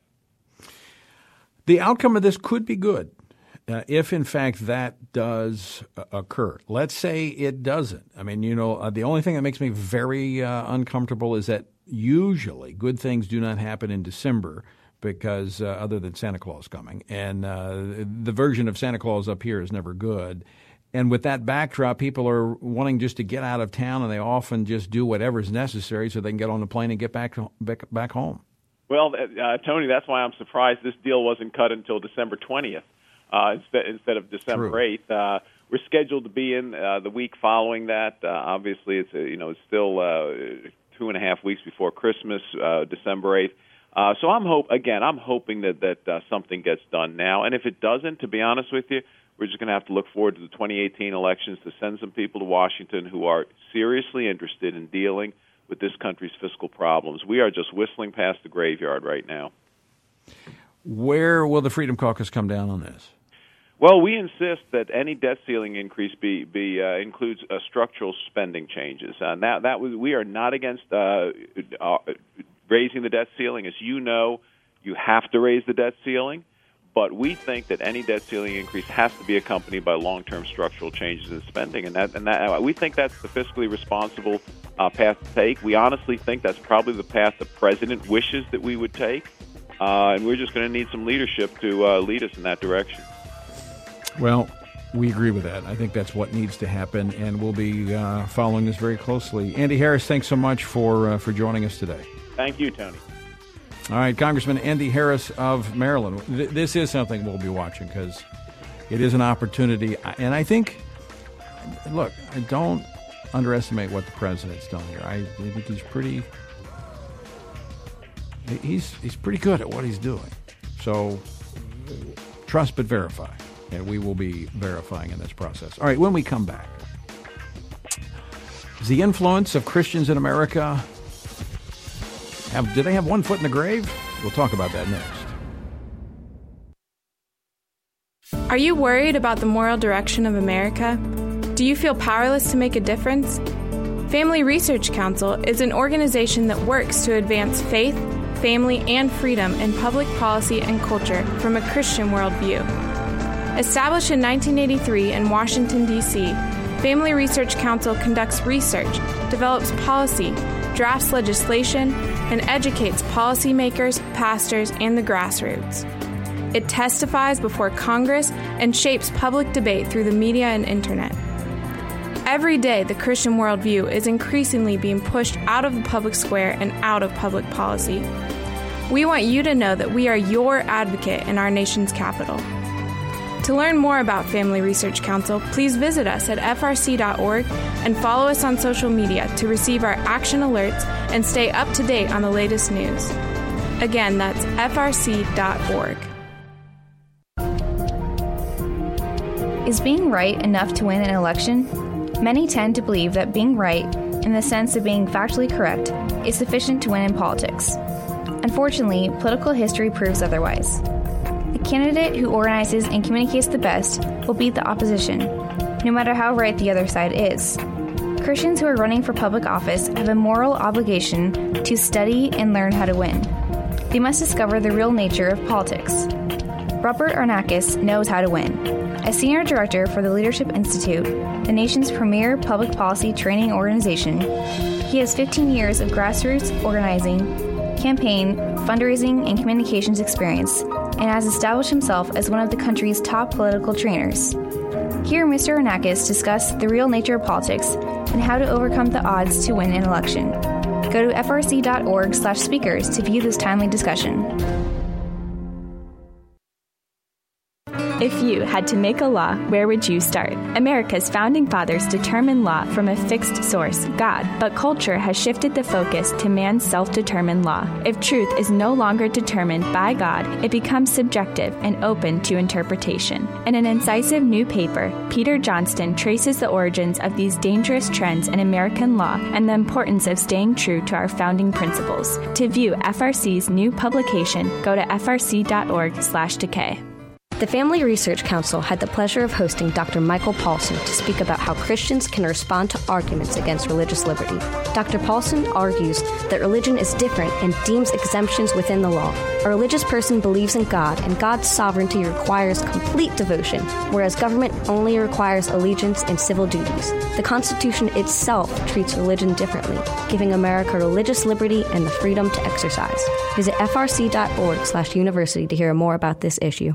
The outcome of this could be good uh, if, in fact, that does uh, occur. Let's say it doesn't. I mean, you know, uh, the only thing that makes me very uh, uncomfortable is that usually good things do not happen in December, because uh, other than Santa Claus coming. And uh, the version of Santa Claus up here is never good. And with that backdrop, people are wanting just to get out of town, and they often just do whatever is necessary so they can get on the plane and get back back, back home. Well, uh, Tony, that's why I'm surprised this deal wasn't cut until December twentieth uh, instead, instead of December eighth. Uh, we're scheduled to be in uh, the week following that. Uh, obviously, it's, uh, you know, it's still uh, two and a half weeks before Christmas, uh, December eighth. Uh, so I'm hope again. I'm hoping that that uh, something gets done now, and if it doesn't, to be honest with you, we're just going to have to look forward to the twenty eighteen elections to send some people to Washington who are seriously interested in dealing with this country's fiscal problems. We are just whistling past the graveyard right now. Where will the Freedom Caucus come down on this? Well, we insist that any debt ceiling increase be, be uh, includes uh, structural spending changes. Uh, now, that was, we are not against uh, uh, raising the debt ceiling. As you know, you have to raise the debt ceiling, but we think that any debt ceiling increase has to be accompanied by long-term structural changes in spending, and that and that uh, we think that's the fiscally responsible uh, path to take. We honestly think that's probably the path the president wishes that we would take, uh, and we're just going to need some leadership to uh, lead us in that direction. Well, we agree with that. I think that's what needs to happen, and we'll be uh, following this very closely. Andy Harris, thanks so much for uh, for joining us today. Thank you, Tony. All right, Congressman Andy Harris of Maryland. Th- this is something we'll be watching because it is an opportunity. And I think, look, I don't underestimate what the president's done here. I, I think he's pretty he's he's pretty good at what he's doing. So trust but verify. And we will be verifying in this process. All right, when we come back, is the influence of Christians in America, have, do they have one foot in the grave? We'll talk about that next. Are you worried about the moral direction of America? Do you feel powerless to make a difference? Family Research Council is an organization that works to advance faith, family, and freedom in public policy and culture from a Christian worldview. Established in nineteen eighty-three in Washington, D C, Family Research Council conducts research, develops policy, drafts legislation, and educates policymakers, pastors, and the grassroots. It testifies before Congress and shapes public debate through the media and internet. Every day, the Christian worldview is increasingly being pushed out of the public square and out of public policy. We want you to know that we are your advocate in our nation's capital. To learn more about Family Research Council, please visit us at f r c dot org and follow us on social media to receive our action alerts and stay up to date on the latest news. Again, that's f r c dot org. Is being right enough to win an election? Many tend to believe that being right, in the sense of being factually correct, is sufficient to win in politics. Unfortunately, political history proves otherwise. The candidate who organizes and communicates the best will beat the opposition, no matter how right the other side is. Christians who are running for public office have a moral obligation to study and learn how to win. They must discover the real nature of politics. Robert Arnakis knows how to win. As Senior Director for the Leadership Institute, the nation's premier public policy training organization, he has fifteen years of grassroots organizing, campaign, fundraising, and communications experience, and has established himself as one of the country's top political trainers. Hear Mister Arnakis discuss the real nature of politics and how to overcome the odds to win an election. Go to f r c dot org slash speakers to view this timely discussion. If you had to make a law, where would you start? America's founding fathers determined law from a fixed source, God, but culture has shifted the focus to man's self-determined law. If truth is no longer determined by God, it becomes subjective and open to interpretation. In an incisive new paper, Peter Johnston traces the origins of these dangerous trends in American law and the importance of staying true to our founding principles. To view F R C's new publication, go to f r c dot org slash decay. The Family Research Council had the pleasure of hosting Doctor Michael Paulson to speak about how Christians can respond to arguments against religious liberty. Doctor Paulson argues that religion is different and deems exemptions within the law. A religious person believes in God, and God's sovereignty requires complete devotion, whereas government only requires allegiance and civil duties. The Constitution itself treats religion differently, giving America religious liberty and the freedom to exercise. Visit f r c dot org slash university to hear more about this issue.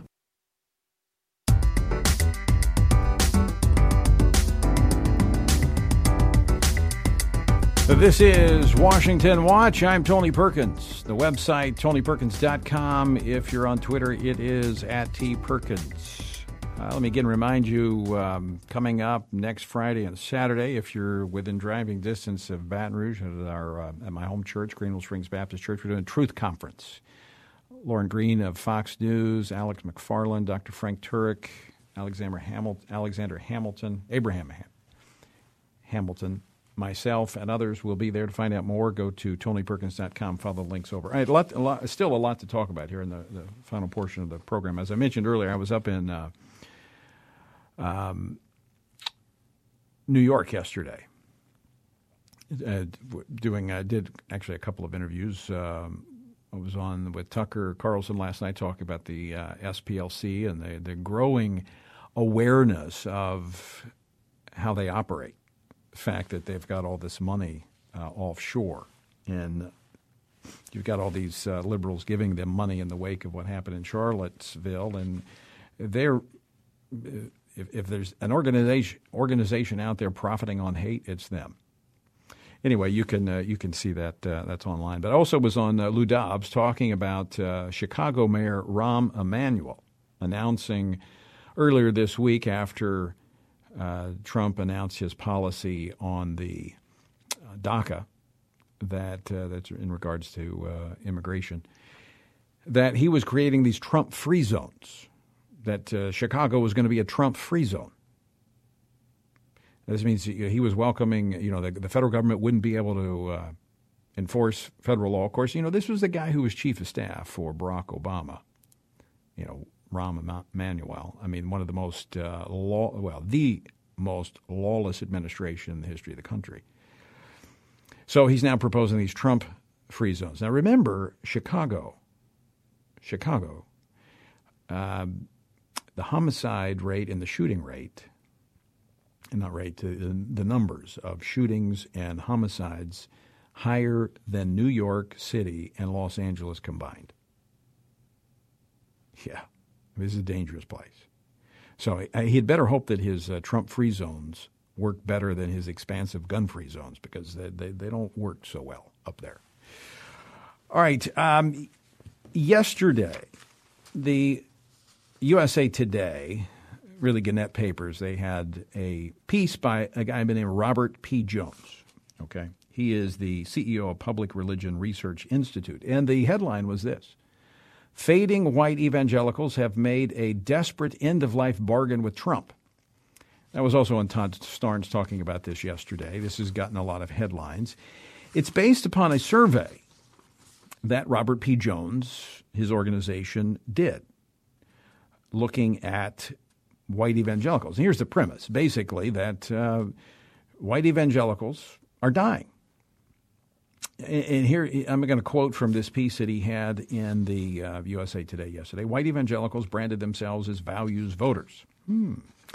This is Washington Watch. I'm Tony Perkins. The website, tony perkins dot com. If you're on Twitter, it is at T Perkins. Uh, let me again remind you, um, coming up next Friday and Saturday, if you're within driving distance of Baton Rouge at, our, uh, at my home church, Greenville Springs Baptist Church, we're doing a Truth Conference. Lauren Green of Fox News, Alex McFarland, Doctor Frank Turek, Alexander Hamilton, Alexander Hamilton, Abraham Ham- Hamilton, myself and others will be there. To find out more, go to tony perkins dot com, follow the links over. I had a lot, a lot, still a lot to talk about here in the, the final portion of the program. As I mentioned earlier, I was up in uh, um, New York yesterday uh, doing, I did actually a couple of interviews. Um, I was on with Tucker Carlson last night talking about the uh, S P L C and the, the growing awareness of how they operate. Fact that they've got all this money uh, offshore, and you've got all these uh, liberals giving them money in the wake of what happened in Charlottesville, and they're if, if there's an organization organization out there profiting on hate, it's them. Anyway, you can uh, you can see that uh, that's online. But I also was on uh, Lou Dobbs talking about uh, Chicago Mayor Rahm Emanuel announcing earlier this week after Uh, Trump announced his policy on the uh, DACA, that uh, that's in regards to uh, immigration, that he was creating these Trump-free zones, that uh, Chicago was going to be a Trump-free zone. This means he was welcoming, you know, the, the federal government wouldn't be able to uh, enforce federal law. Of course, you know, this was the guy who was chief of staff for Barack Obama, you know, Rahm Emanuel. I mean, one of the most uh, law, well, the most lawless administration in the history of the country. So he's now proposing these Trump-free zones. Now, remember, Chicago, Chicago, uh, the homicide rate and the shooting rate, and not rate, the, the numbers of shootings and homicides higher than New York City and Los Angeles combined. Yeah. This is a dangerous place. So uh, he'd better hope that his uh, Trump-free zones work better than his expansive gun-free zones, because they, they, they don't work so well up there. All right. Um, yesterday, the U S A Today really Gannett Papers, they had a piece by a guy by the name of Robert P. Jones. Okay, he is the C E O of Public Religion Research Institute. And the headline was this: Fading white evangelicals have made a desperate end-of-life bargain with Trump. That was also on Todd Starnes talking about this yesterday. This has gotten a lot of headlines. It's based upon a survey that Robert P. Jones, his organization, did, looking at white evangelicals. And here's the premise, basically, that uh, white evangelicals are dying. And here, I'm going to quote from this piece that he had in the uh, U S A Today yesterday. White evangelicals branded themselves as values voters. Hmm.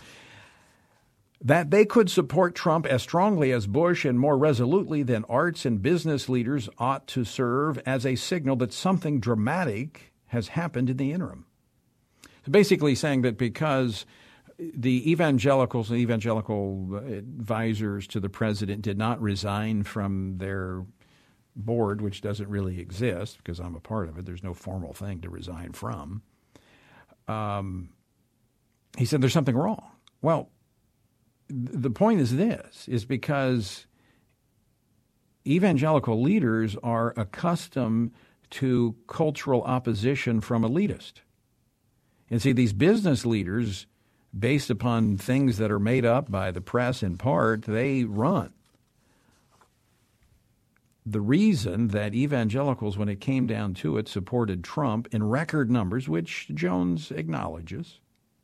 That they could support Trump as strongly as Bush and more resolutely than arts and business leaders ought to serve as a signal that something dramatic has happened in the interim. So basically saying that because the evangelicals and evangelical advisors to the president did not resign from their board, which doesn't really exist because I'm a part of it. There's no formal thing to resign from. Um, he said there's something wrong. Well, the point is this, is because evangelical leaders are accustomed to cultural opposition from elitists. And see, these business leaders, based upon things that are made up by the press in part, they run. The reason that evangelicals, when it came down to it, supported Trump in record numbers, which Jones acknowledges,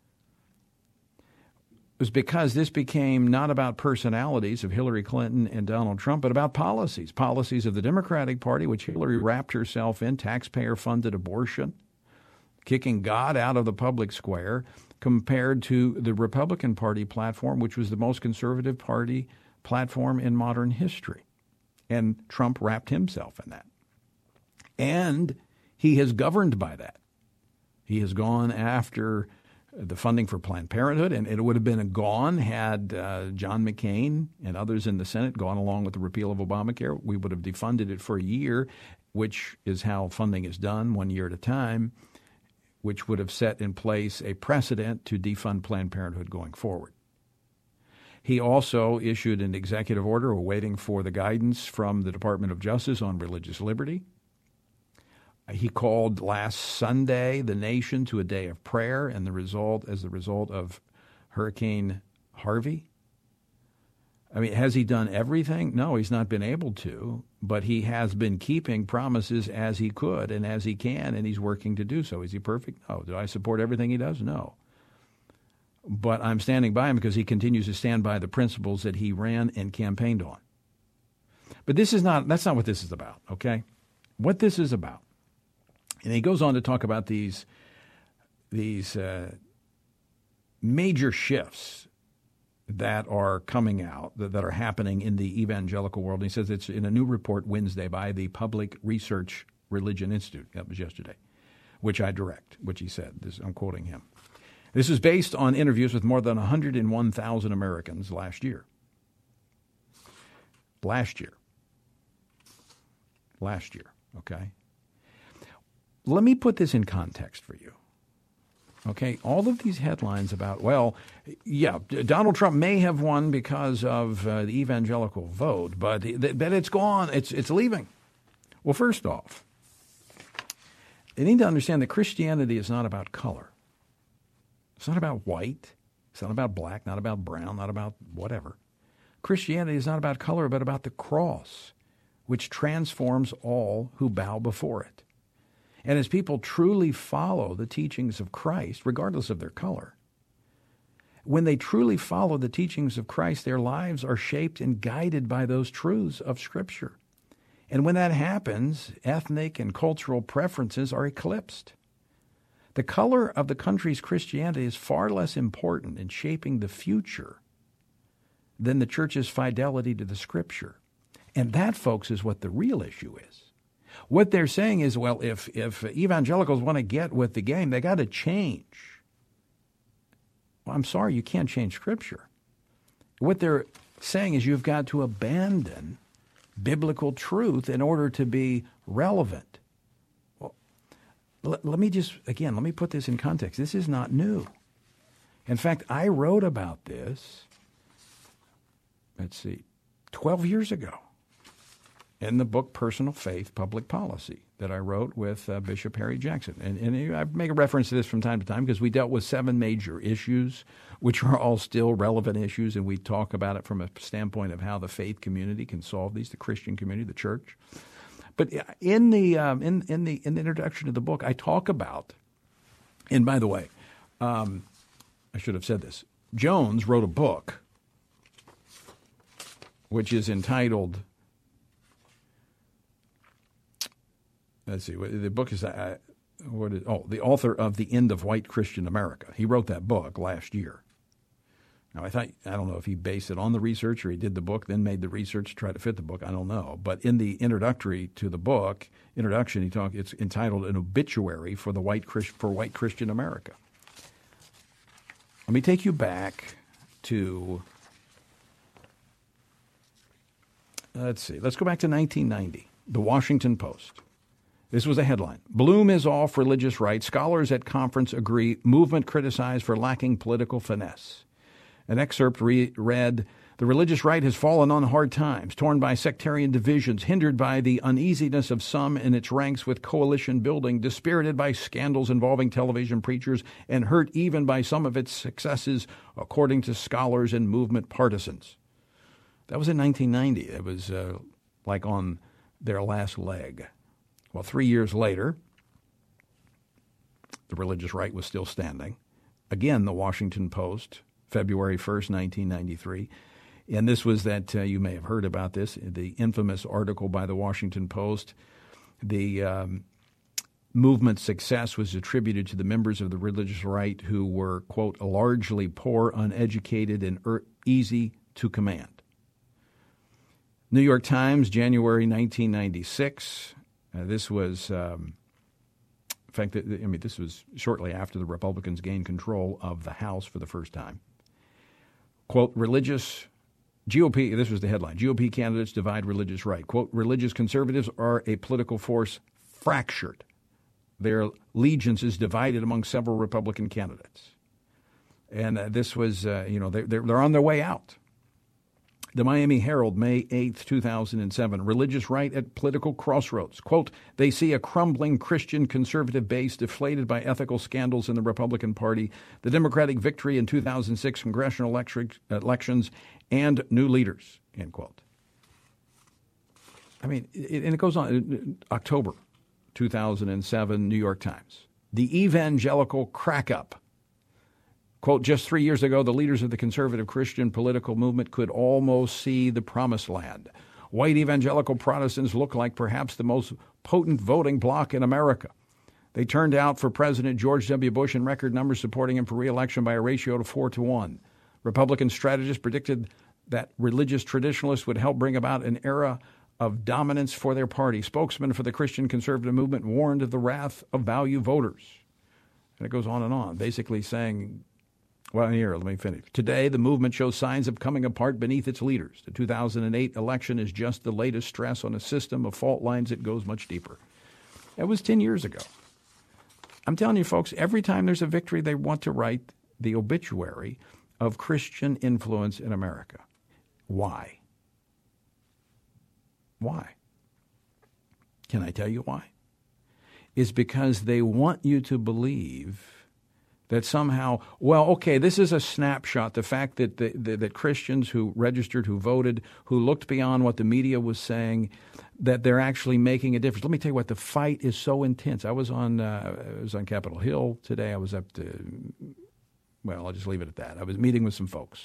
was because this became not about personalities of Hillary Clinton and Donald Trump, but about policies, policies of the Democratic Party, which Hillary wrapped herself in, taxpayer-funded abortion, kicking God out of the public square, compared to the Republican Party platform, which was the most conservative party platform in modern history. And Trump wrapped himself in that. And he has governed by that. He has gone after the funding for Planned Parenthood, and it would have been gone had uh, John McCain and others in the Senate gone along with the repeal of Obamacare. We would have defunded it for a year, which is how funding is done, one year at a time, which would have set in place a precedent to defund Planned Parenthood going forward. He also issued an executive order awaiting for the guidance from the Department of Justice on religious liberty. He called last Sunday the nation to a day of prayer, and the result, as the result of Hurricane Harvey. I mean, has he done everything? No, he's not been able to, but he has been keeping promises as he could and as he can, and he's working to do so. Is he perfect? No. Do I support everything he does? No. But I'm standing by him because he continues to stand by the principles that he ran and campaigned on. But this is not, that's not what this is about, okay? What this is about. And he goes on to talk about these, these uh, major shifts that are coming out, that, that are happening in the evangelical world. And he says it's in a new report Wednesday by the Public Research Religion Institute. That was yesterday, which I direct, which he said. This, I'm quoting him. This is based on interviews with more than one hundred one thousand Americans last year. Last year. Last year, okay? Let me put this in context for you. Okay, all of these headlines about, well, yeah, Donald Trump may have won because of uh, the evangelical vote, but but it's gone, it's it's leaving. Well, first off, they need to understand that Christianity is not about color. It's not about white. It's not about black, not about brown, not about whatever. Christianity is not about color, but about the cross, which transforms all who bow before it. And as people truly follow the teachings of Christ, regardless of their color, when they truly follow the teachings of Christ, their lives are shaped and guided by those truths of Scripture. And when that happens, ethnic and cultural preferences are eclipsed. The color of the country's Christianity is far less important in shaping the future than the church's fidelity to the Scripture. And that, folks, is what the real issue is. What they're saying is, well, if if evangelicals want to get with the game, they got to change. Well, I'm sorry, you can't change Scripture. What they're saying is you've got to abandon biblical truth in order to be relevant. Well, let, let me just, again, let me put this in context. This is not new. In fact, I wrote about this, let's see, twelve years ago in the book Personal Faith, Public Policy that I wrote with uh, Bishop Harry Jackson. And, and I make a reference to this from time to time because we dealt with seven major issues, which are all still relevant issues, and we talk about it from a standpoint of how the faith community can solve these, the Christian community, the church. But in the um, in in the in the introduction to the book, I talk about, and by the way, um, I should have said this. Jones wrote a book which is entitled. Let's see. The book is uh, what is oh the author of The End of White Christian America. He wrote that book last year. Now, I thought, I don't know if he based it on the research or he did the book, then made the research to try to fit the book. I don't know. But in the introductory to the book, introduction, he talked, it's entitled An Obituary for the White Christ, for White Christian America. Let me take you back to, let's see, let's go back to nineteen ninety, the Washington Post. This was a headline. Bloom is off religious rights. Scholars at conference agree. Movement criticized for lacking political finesse. An excerpt re- read, the religious right has fallen on hard times, torn by sectarian divisions, hindered by the uneasiness of some in its ranks with coalition building, dispirited by scandals involving television preachers, and hurt even by some of its successes, according to scholars and movement partisans. That was in nineteen ninety. It was uh, like on their last leg. Well, three years later, the religious right was still standing. Again, the Washington Post, February first, nineteen ninety-three. And this was that, uh, you may have heard about this, the infamous article by the Washington Post. The um, movement's success was attributed to the members of the religious right who were, quote, largely poor, uneducated, and er- easy to command. New York Times, January nineteen ninety-six. Uh, this was, um, in fact, I mean, this was shortly after the Republicans gained control of the House for the first time. Quote, religious, G O P, this was the headline, G O P candidates divide religious right. Quote, religious conservatives are a political force fractured. Their allegiance is divided among several Republican candidates. And uh, this was, uh, you know, they're, they're, they're on their way out. The Miami Herald, May eighth, two thousand seven, religious right at political crossroads. Quote, they see a crumbling Christian conservative base deflated by ethical scandals in the Republican Party, the Democratic victory in two thousand six congressional elections, and new leaders, end quote. I mean, it, and it goes on, October two thousand seven, New York Times. The evangelical crack-up. Quote, just three years ago, the leaders of the conservative Christian political movement could almost see the promised land. White evangelical Protestants look like perhaps the most potent voting bloc in America. They turned out for President George W. Bush in record numbers, supporting him for re-election by a ratio of four to one. Republican strategists predicted that religious traditionalists would help bring about an era of dominance for their party. Spokesman for the Christian conservative movement warned of the wrath of value voters. And it goes on and on, basically saying, well, here, let me finish. Today, the movement shows signs of coming apart beneath its leaders. The two thousand eight election is just the latest stress on a system of fault lines that goes much deeper. That was ten years ago. I'm telling you, folks, every time there's a victory, they want to write the obituary of Christian influence in America. Why? Why? Can I tell you why? It's because they want you to believe that somehow, well, okay, this is a snapshot, the fact that the, the, that Christians who registered, who voted, who looked beyond what the media was saying, that they're actually making a difference. Let me tell you what, the fight is so intense. I was on uh, I was on Capitol Hill today. I was up to, well, I'll just leave it at that. I was meeting with some folks.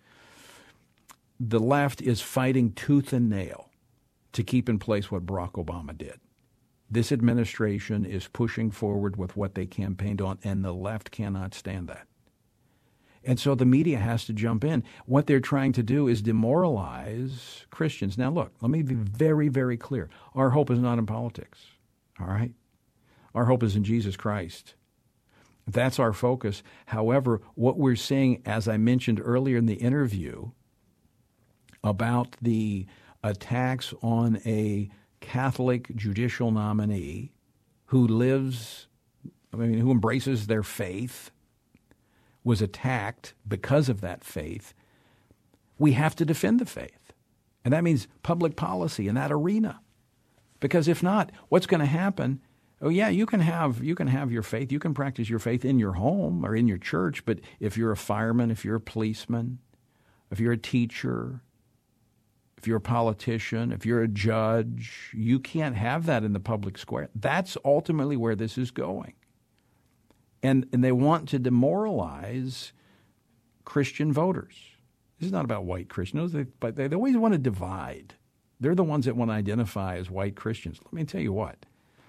The left is fighting tooth and nail to keep in place what Barack Obama did. This administration is pushing forward with what they campaigned on, and the left cannot stand that. And so the media has to jump in. What they're trying to do is demoralize Christians. Now, look, let me be very, very clear. Our hope is not in politics, all right? Our hope is in Jesus Christ. That's our focus. However, what we're seeing, as I mentioned earlier in the interview, about the attacks on a Catholic judicial nominee who lives, I mean, who embraces their faith, was attacked because of that faith, we have to defend the faith. And that means public policy in that arena. Because if not, what's going to happen? Oh yeah, you can have you can have your faith, you can practice your faith in your home or in your church, but if you're a fireman, if you're a policeman, if you're a teacher, if you're a politician, if you're a judge, you can't have that in the public square. That's ultimately where this is going. And and they want to demoralize Christian voters. This is not about white Christians, they, but they, they always want to divide. They're the ones that want to identify as white Christians. Let me tell you what.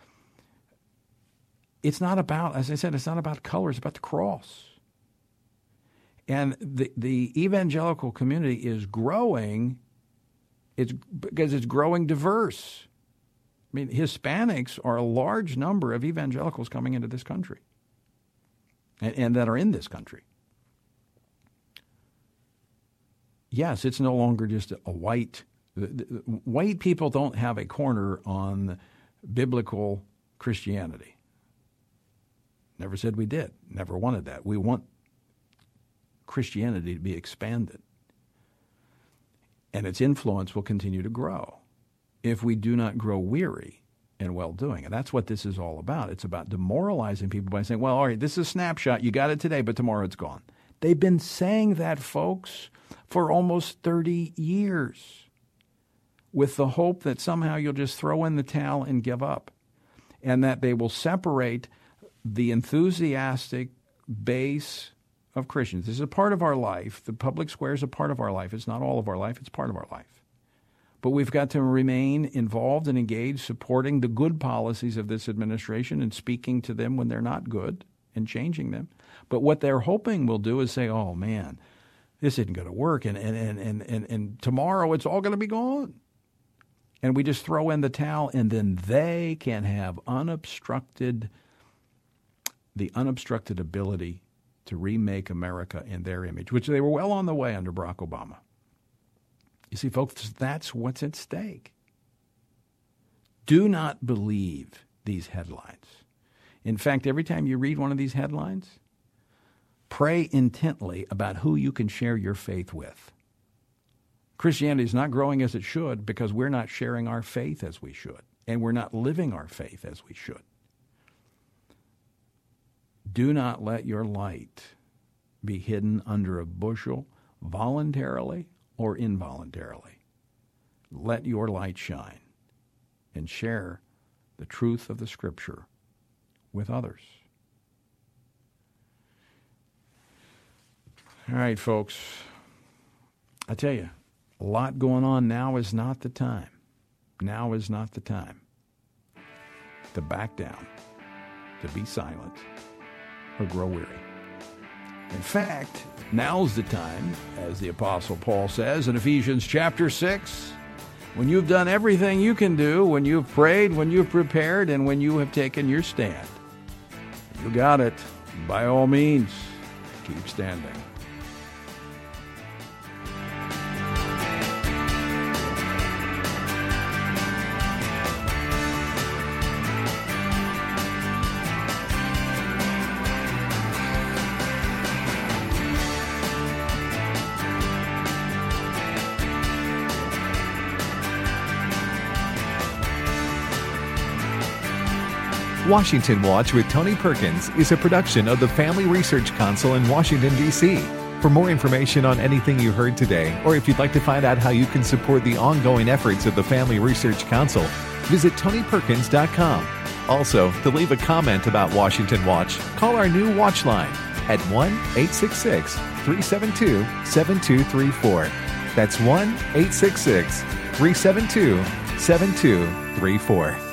It's not about, as I said, it's not about color. It's about the cross. And the the evangelical community is growing. It's because it's growing diverse. I mean, Hispanics are a large number of evangelicals coming into this country, and, and that are in this country. Yes, it's no longer just a white. The, the, white people don't have a corner on biblical Christianity. Never said we did. Never wanted that. We want Christianity to be expanded. And its influence will continue to grow if we do not grow weary in well-doing. And that's what this is all about. It's about demoralizing people by saying, well, all right, this is a snapshot. You got it today, but tomorrow it's gone. They've been saying that, folks, for almost thirty years with the hope that somehow you'll just throw in the towel and give up, and that they will separate the enthusiastic base of Christians. This is a part of our life. The public square is a part of our life. It's not all of our life. It's part of our life. But we've got to remain involved and engaged, supporting the good policies of this administration and speaking to them when they're not good and changing them. But what they're hoping we'll do is say, oh, man, this isn't going to work, and, and, and, and, and, and tomorrow it's all going to be gone. And we just throw in the towel, and then they can have unobstructed the unobstructed ability to remake America in their image, which they were well on the way under Barack Obama. You see, folks, that's what's at stake. Do not believe these headlines. In fact, every time you read one of these headlines, pray intently about who you can share your faith with. Christianity is not growing as it should because we're not sharing our faith as we should, and we're not living our faith as we should. Do not let your light be hidden under a bushel voluntarily or involuntarily. Let your light shine and share the truth of the Scripture with others. All right, folks. I tell you, a lot going on. Now is not the time. Now is not the time to back down, to be silent, or grow weary. In fact, now's the time, as the Apostle Paul says in Ephesians chapter six, when you've done everything you can do, when you've prayed, when you've prepared, and when you have taken your stand. You got it. By all means, keep standing. Washington Watch with Tony Perkins is a production of the Family Research Council in Washington, D C For more information on anything you heard today, or if you'd like to find out how you can support the ongoing efforts of the Family Research Council, visit tony perkins dot com. Also, to leave a comment about Washington Watch, call our new Watch line at one eight six six, three seven two, seven two three four. That's one eight six six, three seven two, seven two three four.